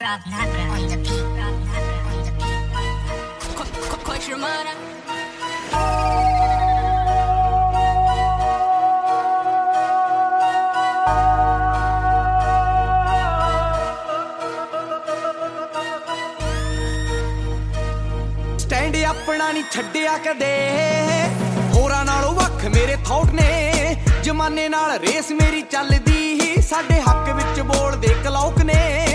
Stand ਆਪਣਾ ਨਹੀਂ ਛੱਡਿਆ ਕਦੇ, ਹੋਰਾਂ ਨਾਲੋਂ ਵੱਖ ਮੇਰੇ ਥੌਟ ਨੇ। ਜ਼ਮਾਨੇ ਨਾਲ ਰੇਸ ਮੇਰੀ ਚੱਲਦੀ, ਸਾਡੇ ਹੱਕ ਵਿੱਚ ਬੋਲਦੇ ਕਲੌਕ ਨੇ।